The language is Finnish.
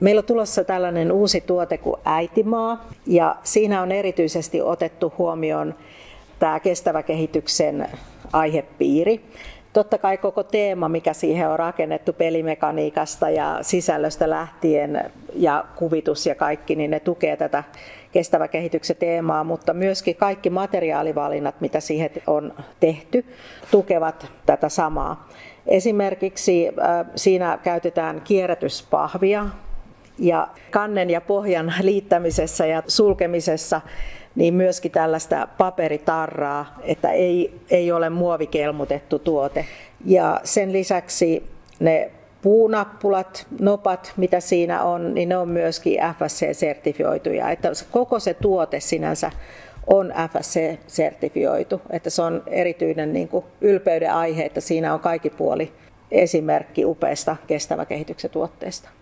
Meillä on tulossa tällainen uusi tuote kuin Äitimaa, ja siinä on erityisesti otettu huomioon tämä kestävä kehityksen aihepiiri. Totta kai koko teema, mikä siihen on rakennettu pelimekaniikasta ja sisällöstä lähtien ja kuvitus ja kaikki, niin ne tukee tätä kestävän kehityksen teemaa, mutta myöskin kaikki materiaalivalinnat, mitä siihen on tehty, tukevat tätä samaa. Esimerkiksi siinä käytetään kierrätyspahvia ja kannen ja pohjan liittämisessä ja sulkemisessa niin myöskin tällaista paperitarraa, että ei ole muovikelmutettu tuote. Ja sen lisäksi ne puunappulat, nopat, mitä siinä on, niin ne on myöskin FSC-sertifioituja. Että koko se tuote sinänsä on FSC-sertifioitu. Että se on erityinen niin kuin ylpeyden aihe, että siinä on kaikin puoli esimerkki upeasta kestävän kehityksen tuotteesta.